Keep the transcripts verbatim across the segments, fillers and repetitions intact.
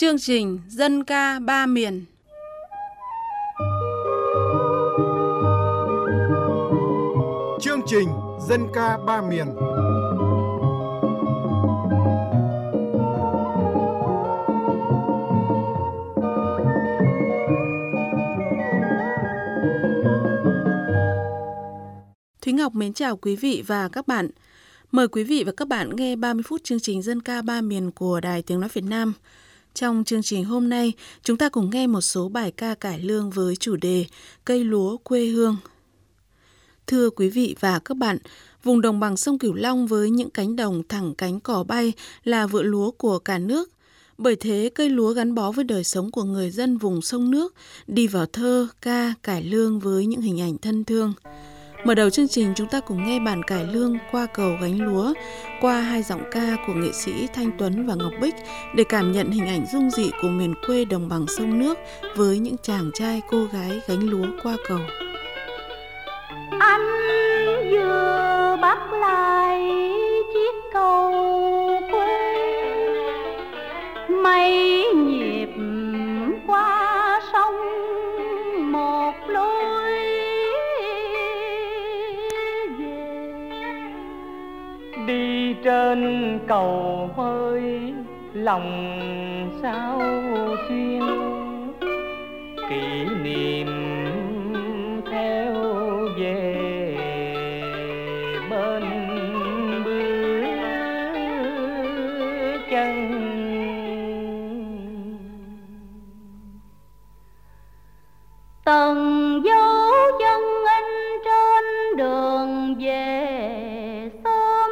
Chương trình Dân ca ba miền. Chương trình Dân ca ba miền. Thúy Ngọc mến chào quý vị và các bạn. Mời quý vị và các bạn nghe ba mươi phút chương trình Dân ca ba miền của Đài Tiếng Nói Việt Nam. Trong chương trình hôm nay, chúng ta cùng nghe một số bài ca cải lương với chủ đề Cây lúa quê hương. Thưa quý vị và các bạn, vùng đồng bằng sông Cửu Long với những cánh đồng thẳng cánh cỏ bay là vựa lúa của cả nước. Bởi thế, cây lúa gắn bó với đời sống của người dân vùng sông nước, đi vào thơ, ca, cải lương với những hình ảnh thân thương. Mở đầu chương trình, chúng ta cùng nghe bản cải lương Qua cầu gánh lúa qua hai giọng ca của nghệ sĩ Thanh Tuấn và Ngọc Bích để cảm nhận hình ảnh dung dị của miền quê đồng bằng sông nước với những chàng trai cô gái gánh lúa qua cầu. Anh vừa bắt lại chiếc cầu quê, mấy nhịp qua sông một lối về. Đi trên cầu hơi lòng sao xuyên, kỷ niệm theo về bên bước chân. Từng dấu chân in trên đường về xóm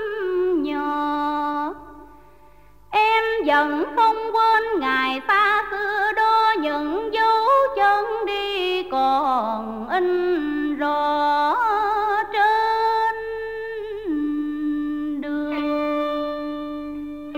nhỏ, em vẫn không quên ngày xa xưa đó. Những dấu chân đi còn in rõ trên đường.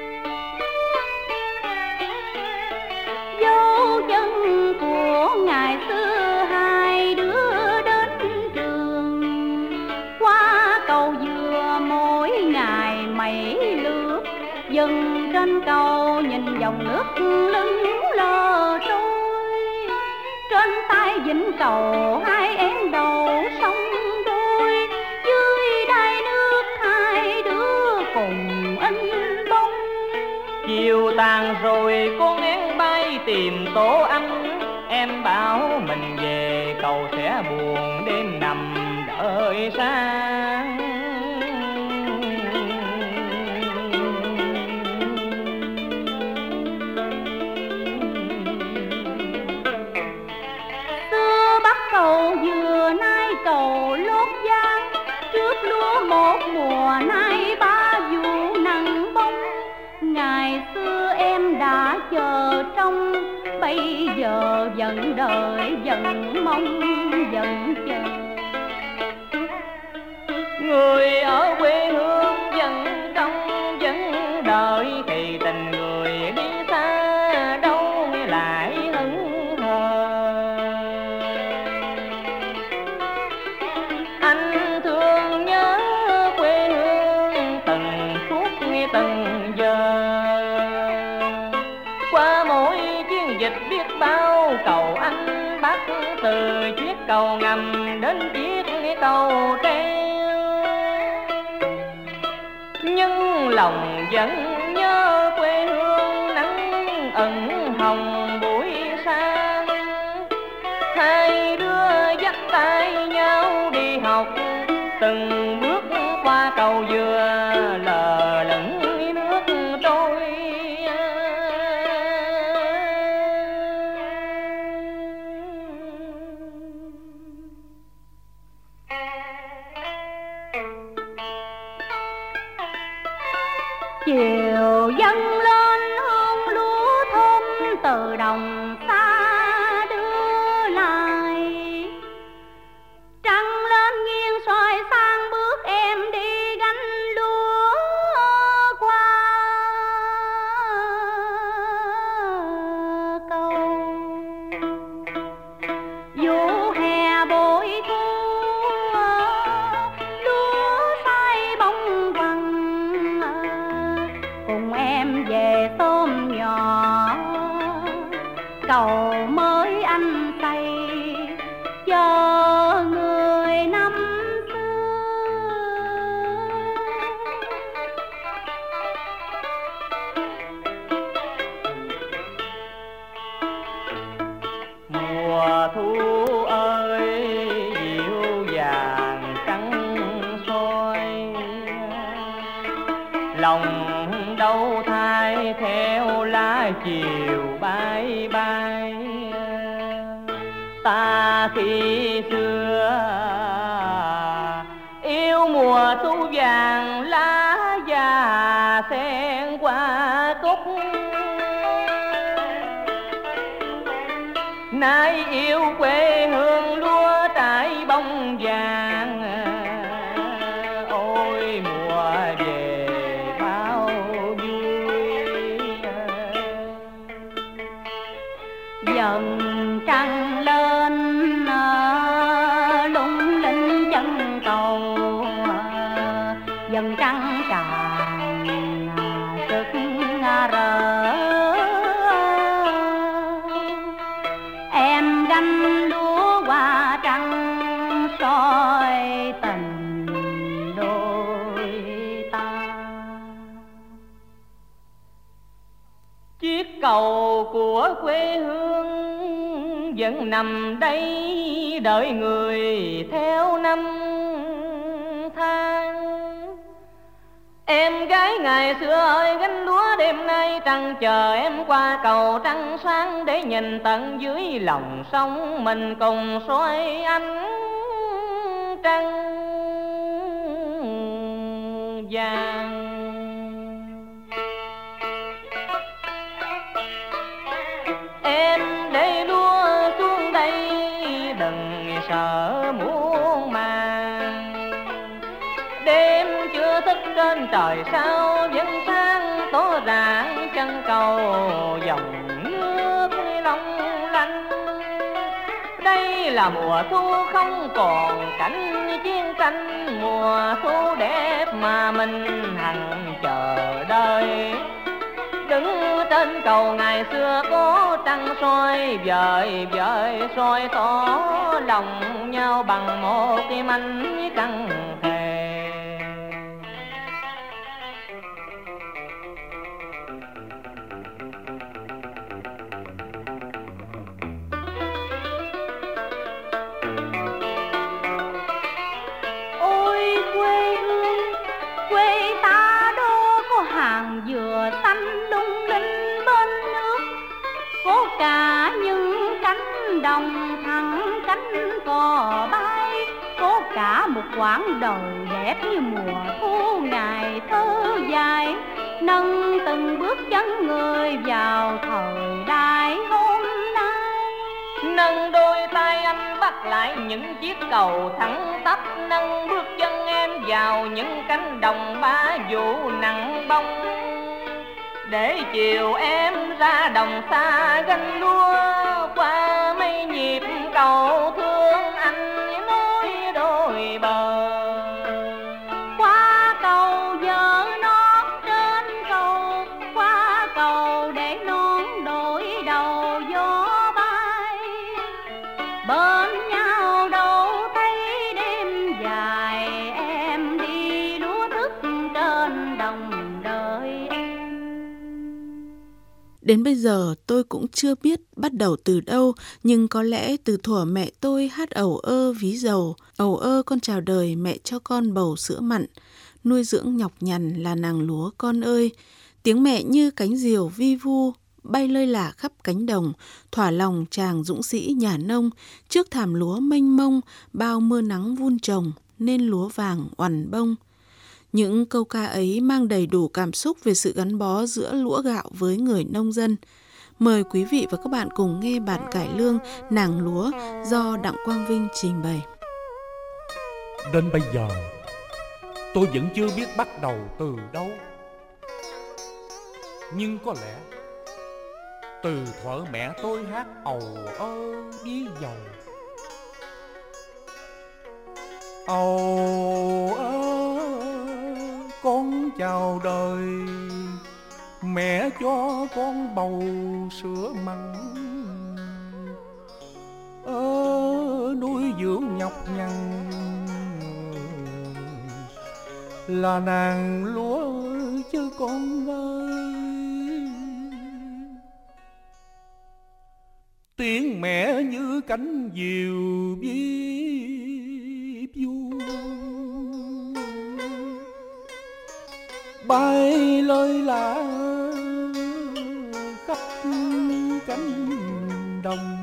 Dấu chân của ngày xưa hai đứa đến trường, qua cầu dừa mỗi ngày mấy lướt, dừng trên cầu nhìn dòng nước lững lờ trôi. Trên tay vịnh cầu hai em đầu sông đôi, dưới đáy nước hai đứa cùng in bóng. Chiều tàn rồi con én bay tìm tổ anh, em bảo mình về cầu sẽ buồn đêm nằm đợi sáng. Xưa bắt cầu dừa nay cầu lót giang, trước lúa một mùa nay ba vụ nắng bóng. Ngày xưa em đã chờ trông, bây giờ vẫn đợi vẫn mong vẫn chờ. Người ở quê hương vẫn trông vẫn đợi, thì tình người đi xa đâu nghe lại hững hờ. Anh thương nhớ quê hương từng phút từng giờ, qua mỗi chiến dịch biết bao cầu anh bắt, từ chiếc cầu ngầm đến chiếc cầu treo. Nhưng lòng vẫn nhớ quê hương nắng ẩn hồng buổi sáng, hai đứa dắt tay nhau đi học, từng bước qua cầu dừa lờ lững nước trôi. Chiều dâng lên hương lúa thơm từ đồng xa đưa lại, trăng lên nghiêng soi sang bước em đi gánh lúa qua cầu. Vụ hè bội thu lúa say bông vàng, cùng em về cầu mới anh xây chờ người năm mùa thu ơi dịu dàng trắng soi, lòng đâu thay theo lá chiều bay bay. Ta khi xưa yêu mùa thu vàng lá già xen qua cúc, nay yêu quê hương lúa trải bông vàng. Ôi mùa về bao vui, dần trăng lên lung linh chân cầu, dần trăng tràn rực rỡ. Em gánh lúa qua trăng soi tình đôi ta. chiếc cầu của quê hương vẫn nằm đây đợi người theo năm tháng. Em gái ngày xưa ơi gánh lúa đêm nay trăng chờ em qua cầu trăng sáng, để nhìn tận dưới lòng sông mình cùng soi ánh trăng vàng. Em để lúa xuống đây đừng sợ muôn màng, đêm chưa thức trên trời sao vẫn sáng tỏ rạng chân cầu dòng nước long lanh. Đây là mùa thu không còn cảnh chiến tranh, mùa thu đẹp mà mình hằng chờ đợi. Đứng trên cầu ngày xưa có trăng soi vời vời soi tỏ lòng nhau bằng một cái mảnh trăng thề. Ôi quê hương, quê ta đó có hàng dừa xanh lung linh bên nước, có cả những cánh đồng thẳng cánh cò bay, có cả một quãng đời đẹp như mùa thu ngày thơ dài, nâng từng bước chân người vào thời đại hôm nay. Nâng đôi tay anh bắt lại những chiếc cầu thẳng tắp, nâng bước chân em vào những cánh đồng ba vụ nặng bông, để chiều em ra đồng xa gánh lúa qua mấy nhịp cầu thương anh nối đôi bờ. Qua cầu vợ non trên cầu, qua cầu để non đổi đầu gió bay, bên nhau đâu thấy đêm dài em đi lúa thức trên đồng đời em. Đến bây giờ tôi cũng chưa biết bắt đầu từ đâu, nhưng có lẽ từ thuở mẹ tôi hát ẩu ơ ví dầu. Ẩu ơ con chào đời mẹ cho con bầu sữa mặn, nuôi dưỡng nhọc nhằn là nàng lúa con ơi. Tiếng mẹ như cánh diều vi vu, bay lơi lả khắp cánh đồng, thỏa lòng chàng dũng sĩ nhà nông, trước thảm lúa mênh mông, bao mưa nắng vun trồng, nên lúa vàng oằn bông. Những câu ca ấy mang đầy đủ cảm xúc về sự gắn bó giữa lúa gạo với người nông dân. Mời quý vị và các bạn cùng nghe bản cải lương Nàng Lúa do Đặng Quang Vinh trình bày. Đến bây giờ, tôi vẫn chưa biết bắt đầu từ đâu. Nhưng có lẽ từ thuở mẹ tôi hát ầu ơ ví dầu. Ầu ơ con chào đời mẹ cho con bầu sữa mặn. Ở nuôi dưỡng nhọc nhằn là nàng lúa chứ con ơi. Tiếng mẹ như cánh diều viết du, bay lơi lá khắp cánh đồng.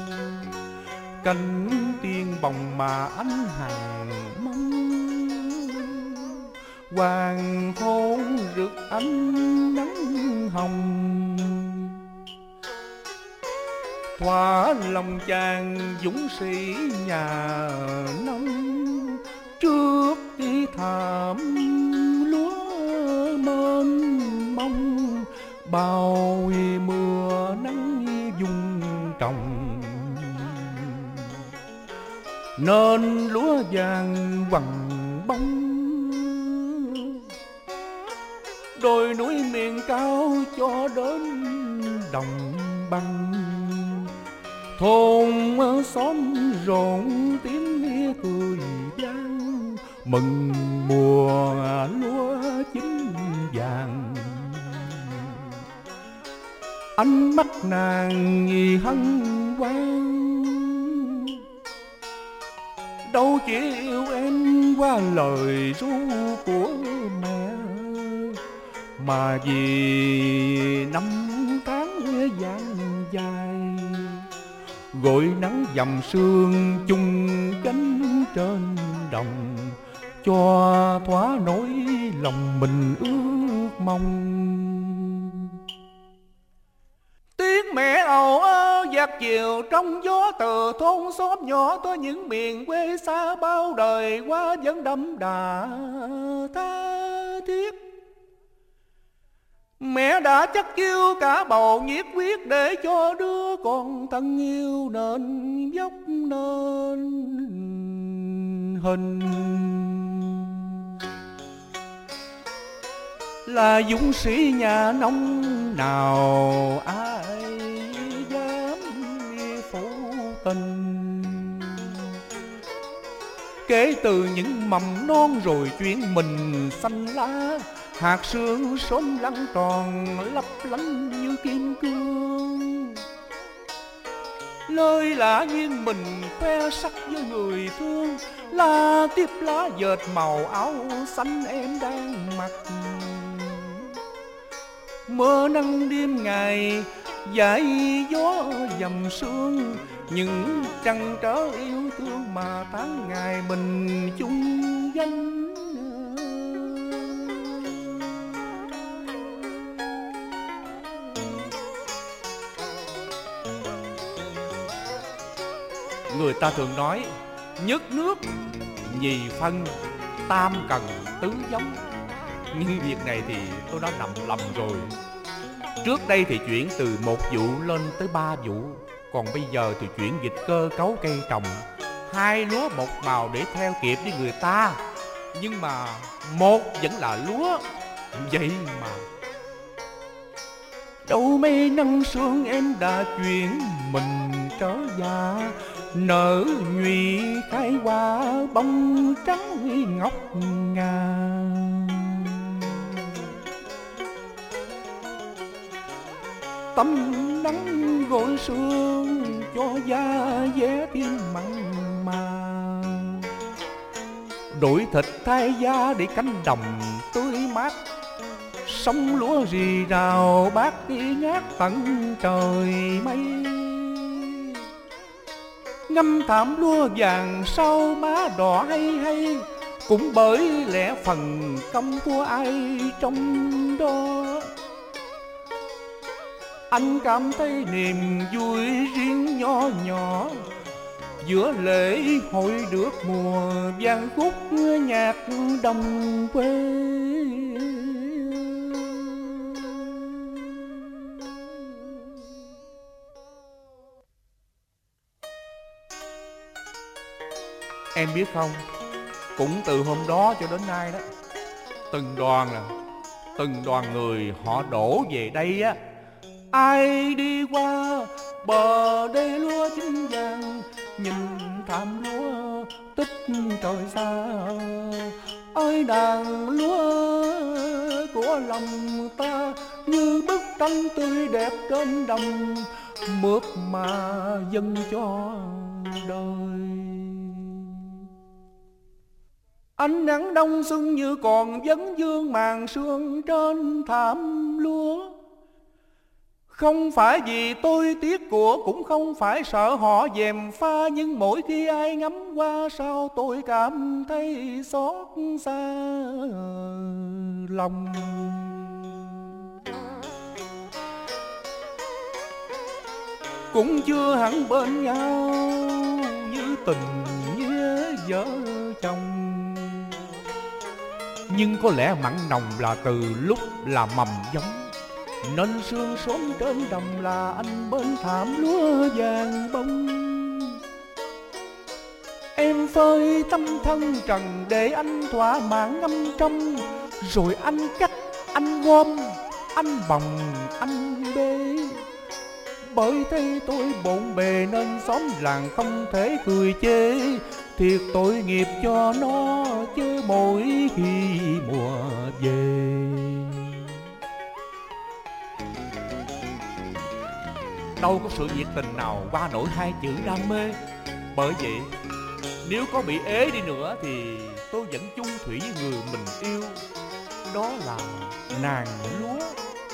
Cánh tiên bồng mà ánh hàng mong, hoàng hôn rực ánh nắng hồng. Thỏa lòng chàng dũng sĩ nhà nông, trước đi thảm lúa mênh mông. Bao mưa nắng dung trồng, nên lúa vàng vằng bông. Đồi núi miền cao cho đến đồng bằng, thôn xóm rộn tiếng cười vang. Mừng mùa lúa chín vàng, ánh mắt nàng nghi hân hoan. Đâu chỉ yêu em qua lời ru của mẹ, mà vì năm tháng vàng dài. Gọi nắng dầm sương chung cánh trên đồng, cho thỏa nỗi lòng mình ước mong. Tiếng mẹ ầu ơ dạt chiều trong gió, từ thôn xóm nhỏ tới những miền quê xa. Bao đời qua vẫn đậm đà tha thiết, mẹ đã chắc chiêu cả bầu nhiệt huyết, để cho đứa con thân yêu nên dốc nên hình. Là dũng sĩ nhà nông nào ai dám phụ tình. Kể từ những mầm non rồi chuyện mình xanh lá, hạt sương sớm lăn tròn lấp lánh như kim cương. Lơi lạ nhiên mình khoe sắc với người thương, là tiếp lá dệt màu áo xanh em đang mặc. Mưa nắng đêm ngày dải gió dầm sương, những trăn trở yêu thương mà tháng ngày mình chung danh. Người ta thường nói nhất nước, nhì phân, tam cần, tứ giống. Nhưng việc này thì tôi đã nằm lầm rồi. Trước đây thì chuyển từ một vụ lên tới ba vụ, còn bây giờ thì chuyển dịch cơ cấu cây trồng, hai lúa một màu để theo kịp với người ta. Nhưng mà một vẫn là lúa, vậy mà. Đâu mấy năm sương em đã chuyển mình trở già, nở nhụy khai hoa bông trắng ngọc ngà. Tấm nắng gội sương cho da dẻ tim mặn mà, đổi thịt thay da để cánh đồng tươi mát. Sông lúa rì rào bát đi ngát tận trời mây, ngâm thảm lúa vàng sau má đỏ hay hay, cũng bởi lẽ phần công của ai trong đó. Anh cảm thấy niềm vui riêng nho nhỏ, giữa lễ hội được mùa vang khúc nhạc đồng quê. Em biết không, cũng từ hôm đó cho đến nay đó, từng đoàn là từng đoàn người họ đổ về đây á. Ai đi qua bờ đê lúa chín vàng, nhìn thảm lúa tích trời xa. Ơi nàng lúa của lòng ta, như bức tranh tươi đẹp trên đồng, mướt mà dâng cho đời. Ánh nắng đông xuân như còn vấn vương màn sương trên thảm lúa. Không phải vì tôi tiếc của, cũng không phải sợ họ dèm pha, nhưng mỗi khi ai ngắm qua sao tôi cảm thấy xót xa lòng. Cũng chưa hẳn bên nhau như tình nghĩa vợ chồng, nhưng có lẽ mặn nồng là từ lúc là mầm giống, nên sương sớm trên đồng là anh bên thảm lúa vàng bông. Em phơi tâm thân trần để anh thỏa mãn ngâm trong, rồi anh cắt, anh gom, anh bồng, anh bê. Bởi thế tôi bộn bề nên xóm làng không thể cười chê, thiệt tội nghiệp cho nó chứ mỗi khi mùa về. Đâu có sự nhiệt tình nào qua nổi hai chữ đam mê. Bởi vậy nếu có bị ế đi nữa thì tôi vẫn chung thủy với người mình yêu, đó là nàng lúa.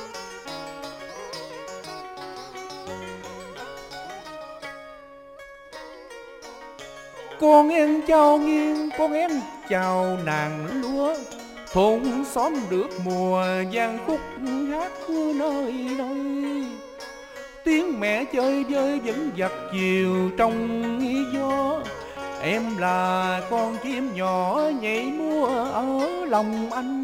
Con em chào nghiêng, con em chào nàng lúa. Thôn xóm được mùa vang khúc hát nơi nơi. Tiếng mẹ chơi vơi vẫn dập dìu trong gió. Em là con chim nhỏ nhảy múa ở lòng anh.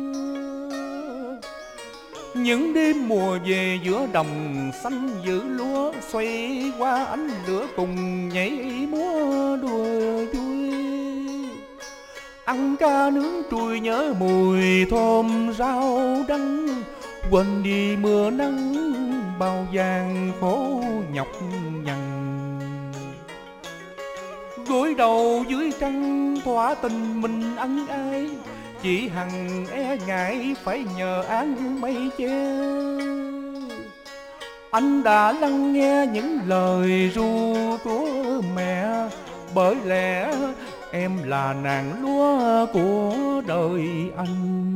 Những đêm mùa về giữa đồng xanh giữ lúa, xoay qua ánh lửa cùng nhảy múa đùa vui. Ăn ca nướng trùi nhớ mùi thơm rau đắng, quên đi mưa nắng bao vàng khổ nhọc nhằn. Gối đầu dưới trăng thỏa tình mình ân ai, chỉ hằng e ngại phải nhờ áng mây che. Anh đã lắng nghe những lời ru của mẹ, bởi lẽ em là nàng lúa của đời anh.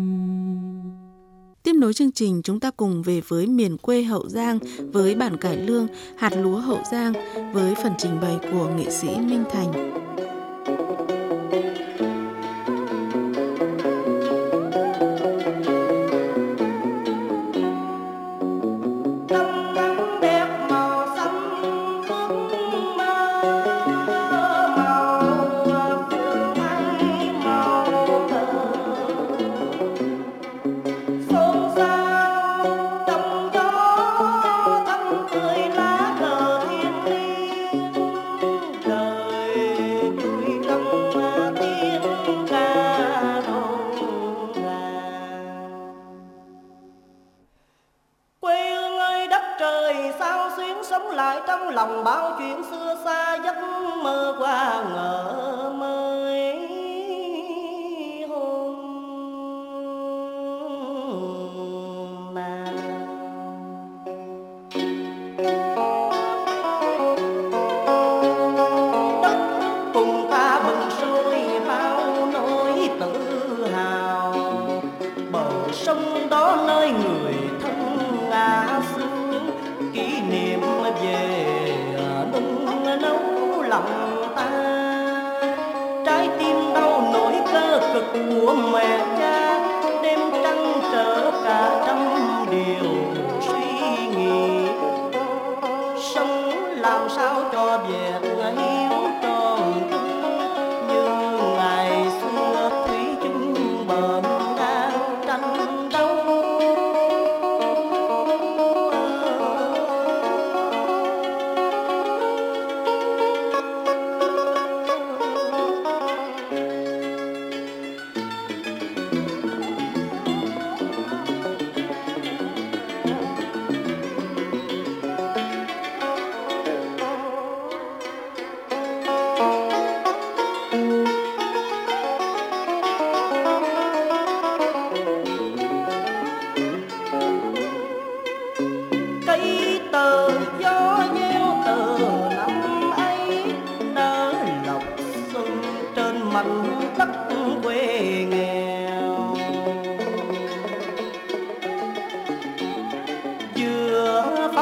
Tiếp nối chương trình, chúng ta cùng về với miền quê Hậu Giang với bản cải lương Hạt lúa Hậu Giang với phần trình bày của nghệ sĩ Minh Thành. Lòng bao chuyện xưa xa, giấc mơ qua ngỡ mới hôm nào. Đất cùng ta bừng sôi bao nỗi tự hào, bờ sông đó nơi người thân ngã xuống, kỷ niệm về nấu lòng ta. Trái tim đau nỗi cơ cực của mẹ cha, đêm trăng trở cả trăm điều suy nghĩ. Sống làm sao cho vẹn hiếu tròn như ngày xưa thủy chung bờn đang tranh đấu.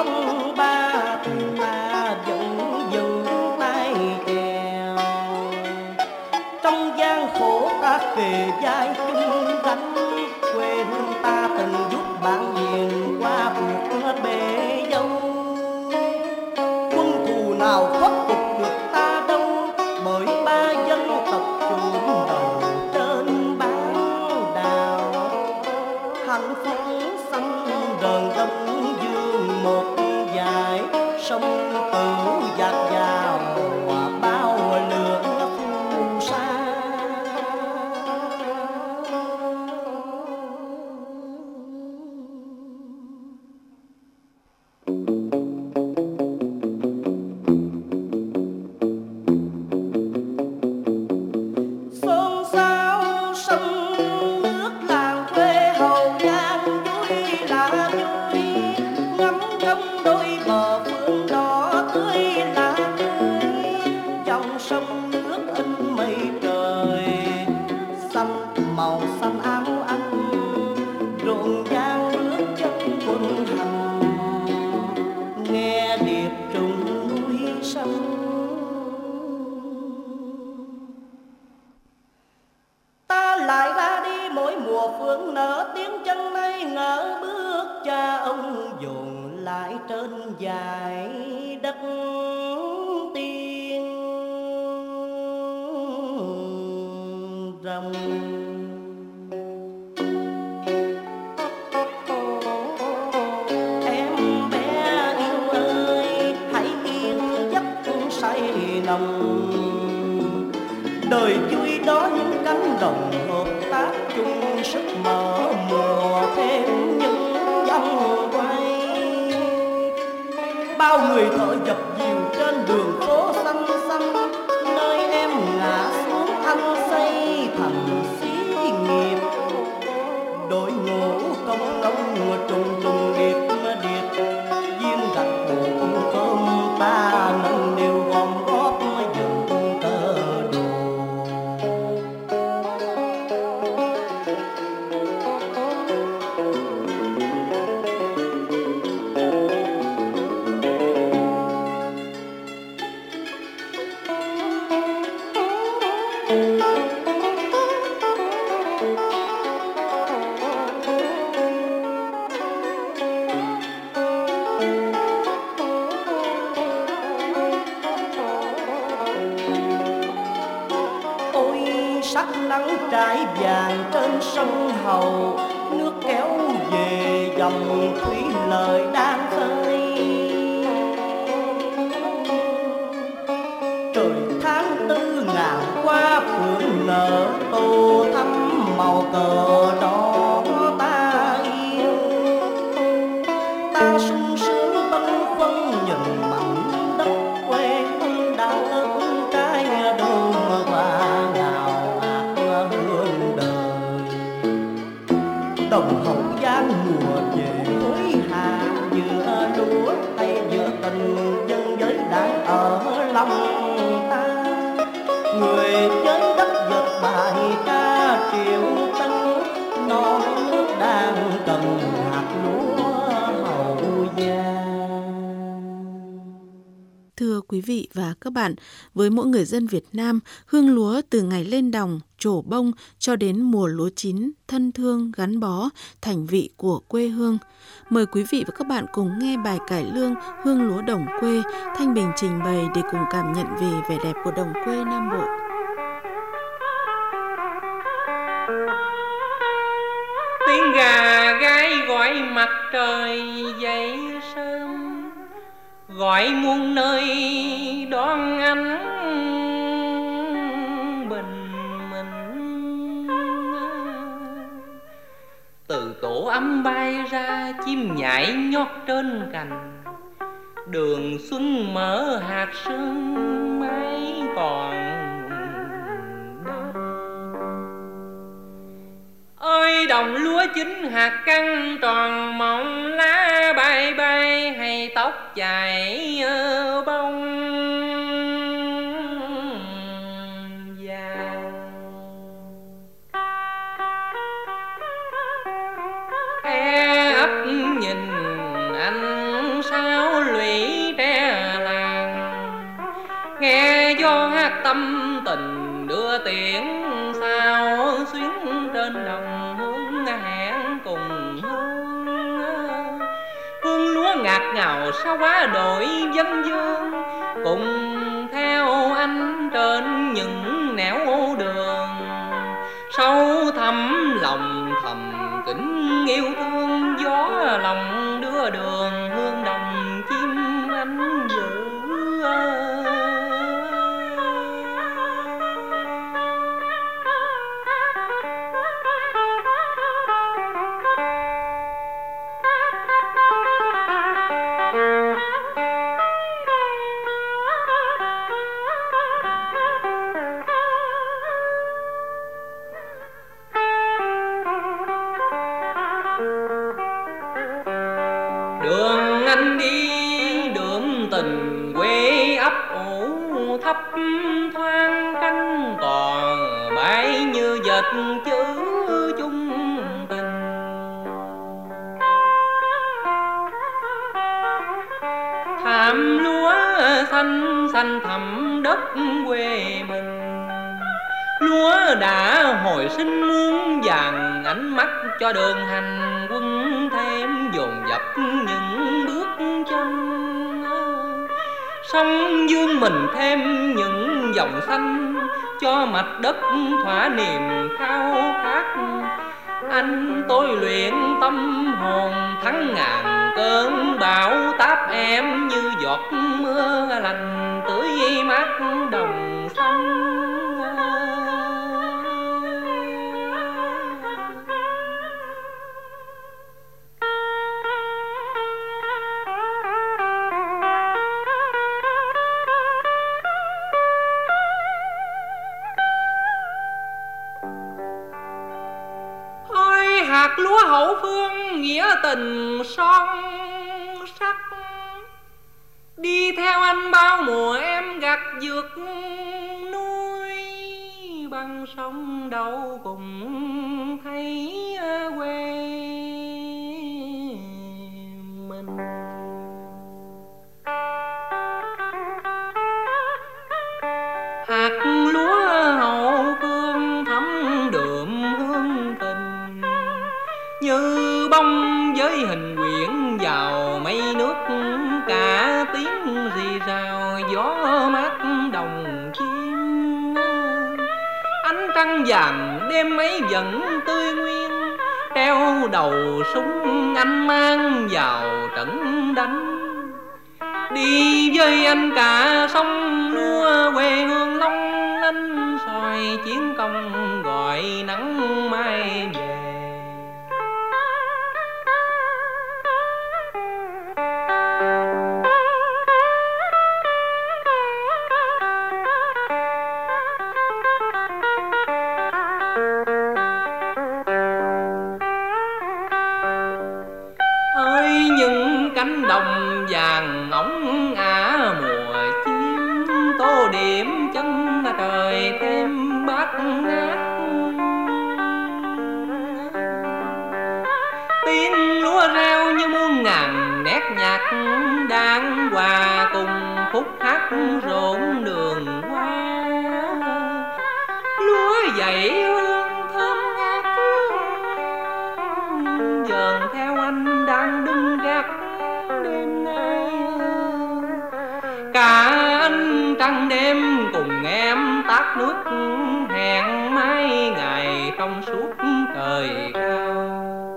phong ba thì ta vẫn giữ tay chèo. Trong gian khổ ta kề vai chung gánh, quê hương ta từng giúp bạn hiền qua cuộc bể dâu. Quân thù nào khuất phục được ta đâu, bởi ba dân tộc trùm đầu trên bán đảo. Hạnh phúc xanh rờn đông dương một dải, sông Tử dạt dào bao lửa phù sa. Xôn xao sông nước làng quê Hậu Giang, vui là vui ngắm trong đôi bờ phương đỏ tươi là tươi. Dòng sông nước in mây trời xanh, màu xanh áo anh rộn ràng nước chân quân hành, nghe điệp trùng núi sông. Ta lại ra đi mỗi mùa phượng nở, tiếng chân nay ngỡ bước cha ông dồn lại trên dải đất tiên rồng. Em bé yêu ơi, hãy yên giấc say nồng. Đời vui đó những cánh đồng hợp tác chung sức mở mùa thêm những vòng quay. Bao người thợ dập dìu trên đường phố xanh xanh, nơi em ngã xuống anh xây thành xí nghiệp. Đội ngũ công nông trùng trùng điệp điệp, viên gạch bộ cơm ta nâng niu gom góp dựng cơ đồ. Ôi sắc nắng trải vàng trên sông Hậu, nước kéo về dòng thủy lợi đang khơi. Trời tháng tư ngàn qua phượng nở, tô thắm màu cờ đỏ ta yêu. Ta sung sướng bâng khuâng nhìn mảnh đất quê hương đã ớt trái đơm hoa ngào ạt hương đời. Đồng Hậu Giang mùa về hối hả, giữa lúa hay giữa tình dân giới đang ở lòng ta. Người chơi đất giật bài ca triệu tân, non nước đang cần hạt lúa Hậu Giang. Thưa quý vị và các bạn, với mỗi người dân Việt Nam, hương lúa từ ngày lên đồng, trổ bông cho đến mùa lúa chín, thân thương, gắn bó, thành vị của quê hương. Mời quý vị và các bạn cùng nghe bài cải lương Hương lúa đồng quê, Thanh Bình trình bày để cùng cảm nhận về vẻ đẹp của đồng quê Nam Bộ. Tiếng gà gáy gọi mặt trời dậy sớm, gọi muôn nơi đón ánh bình minh. Từ tổ ấm bay ra chim nhảy nhót trên cành, đường xuân mở hạt sương mấy còn đâu. Ơi đồng lúa chín hạt căng tròn mỏng, lá bay bay hay tóc dài bông vàng. E ấp nhìn anh sao hát tâm tình đưa tiễn sao xuyến trên đồng hương hẹn cùng hương. Hương lúa ngạt ngào sao quá đổi dân dương, cùng theo anh trên những nẻo đường. Sâu thẳm lòng thầm kính yêu thương, gió lòng đưa đường hương đồng chim anh giữ. Đường anh đi đượm tình quê ấp ủ, thấp thoáng cánh còn bay như dệt chữ chung tình. Thảm lúa xanh xanh thẳm đất quê mình, lúa đã hồi sinh muôn vàng ánh mắt cho đường hành quân thêm dồn dập những bước chân. Sông dương mình thêm những dòng xanh cho mặt đất thỏa niềm khao khát. Anh tôi luyện tâm hồn thắng ngàn cơn bão táp em, như giọt mưa lành tưới mát đồng xanh. Hạt lúa hậu phương nghĩa tình son sắc, đi theo anh bao mùa em gặt dược nuôi. Băng sông đâu cùng thấy quê mình. Hạt lúa hậu phương thấm đượm hương tình, như bông với hình quyển vào mây nước. Cả tiếng rì rào gió mát đồng chim, ánh trăng vàng đêm ấy vẫn tươi nguyên. Treo đầu súng anh mang vào trận đánh, đi với anh cả sông lúa quê hương long lanh. Soi chiến công gọi nắng mai về. Đồng vàng ống ả mùa chim, tô điểm chân trời thêm bát ngát. Tiếng lúa reo như muôn ngàn nét nhạc, đang hòa cùng khúc hát rộn đường hoa. Lúa dậy hương thơm ngát, dần theo anh đang đứng gác. Cả anh trăng đêm cùng em tát nước, hẹn mai ngày trong suốt trời cao.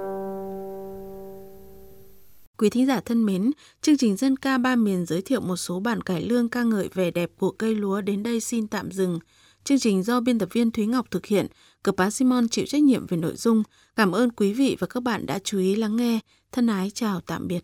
Quý thính giả thân mến, chương trình Dân ca ba miền giới thiệu một số bản cải lương ca ngợi vẻ đẹp của cây lúa đến đây xin tạm dừng. Chương trình do biên tập viên Thúy Ngọc thực hiện, Cờ Pá Simon chịu trách nhiệm về nội dung. Cảm ơn quý vị và các bạn đã chú ý lắng nghe. Thân ái chào tạm biệt.